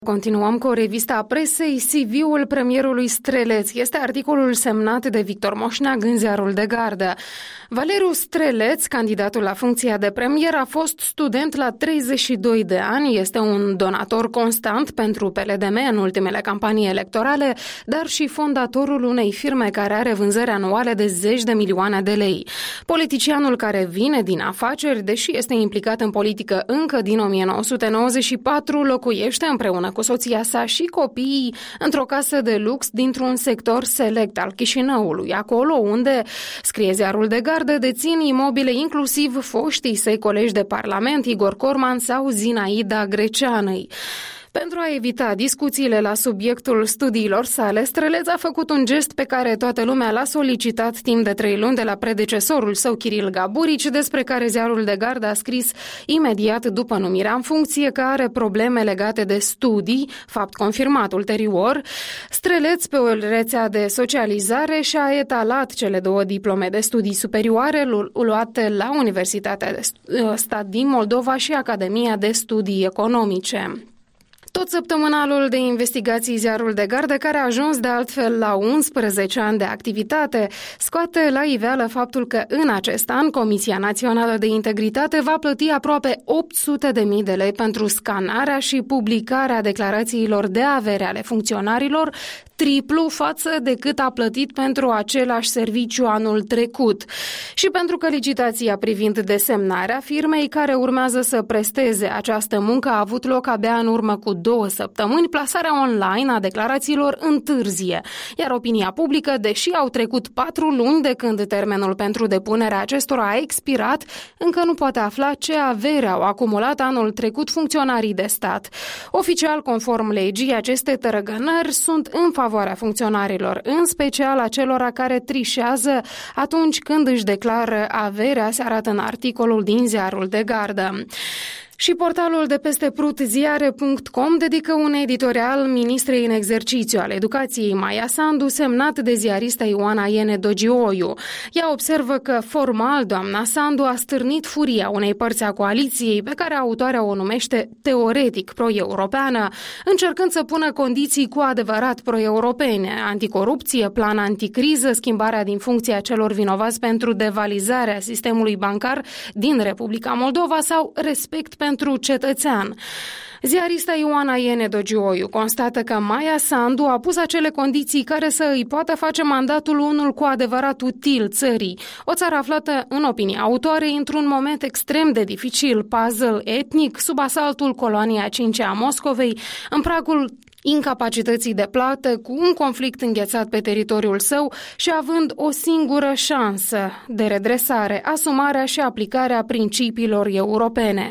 Continuăm cu revista presei. CV-ul premierului Streleț este articolul semnat de Victor Moșneag în Ziarul de Gardă. Valeriu Streleț, candidatul la funcția de premier, a fost student la 32 de ani, este un donator constant pentru PLDM în ultimele campanii electorale, dar și fondatorul unei firme care are vânzări anuale de zeci de milioane de lei. Politicianul care vine din afaceri, deși este implicat în politică încă din 1994, locuiește împreună cu soția sa și copiii într-o casă de lux dintr-un sector select al Chișinăului, acolo unde, scrie Ziarul de Gardă, dețin imobile inclusiv foștii săi colegi de parlament, Igor Corman sau Zinaida Greceanăi. Pentru a evita discuțiile la subiectul studiilor sale, Streleț a făcut un gest pe care toată lumea l-a solicitat timp de 3 luni de la predecesorul său, Kiril Gaburici, despre care Ziarul de Gardă a scris imediat după numirea în funcție că are probleme legate de studii, fapt confirmat ulterior. Streleț, pe o rețea de socializare, și-a etalat cele 2 diplome de studii superioare luate la Universitatea de Stat din Moldova și Academia de Studii Economice. Tot săptămânalul de investigații Ziarul de Gardă, care a ajuns de altfel la 11 ani de activitate, scoate la iveală faptul că în acest an Comisia Națională de Integritate va plăti aproape 800.000 de lei pentru scanarea și publicarea declarațiilor de avere ale funcționarilor, triplu față de cât a plătit pentru același serviciu anul trecut. Și pentru că licitația privind desemnarea firmei care urmează să presteze această muncă a avut loc abia în urmă cu 2 săptămâni, plasarea online a declarațiilor întârzie, iar opinia publică, deși au trecut 4 luni de când termenul pentru depunerea acestora a expirat, încă nu poate afla ce avere au acumulat anul trecut funcționarii de stat. Oficial, conform legii, aceste tărăgănări sunt în favoarea funcționarilor, în special a celora care trișează atunci când își declară averea, se arată în articolul din Ziarul de Gardă. Și portalul de peste Prut, ziare.com, dedică un editorial ministrei în exercițiu al educației Maia Sandu, semnat de ziarista Ioana Iene Dogioiu. Ea observă că, formal, doamna Sandu a stârnit furia unei părți a coaliției, pe care autoarea o numește teoretic pro-europeană, încercând să pună condiții cu adevărat pro-europene: anticorupție, plan anticriză, schimbarea din funcția celor vinovați pentru devalizarea sistemului bancar din Republica Moldova sau respect pentru cetățean. Ziarista Ioana Iene Dogioiu constată că Maia Sandu a pus acele condiții care să îi poată face mandatul unul cu adevărat util țării. O țară aflată, în opinia autoarei, într-un moment extrem de dificil, puzzle etnic, sub asaltul coloniei a 5-a a Moscovei, în pragul incapacității de plată, cu un conflict înghețat pe teritoriul său și având o singură șansă de redresare: asumarea și aplicarea principiilor europene.